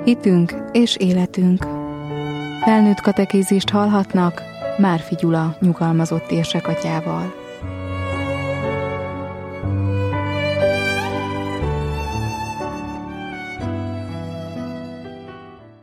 Hitünk és életünk. Felnőtt katekézist hallhatnak Márfi Gyula nyugalmazott érsekatyával.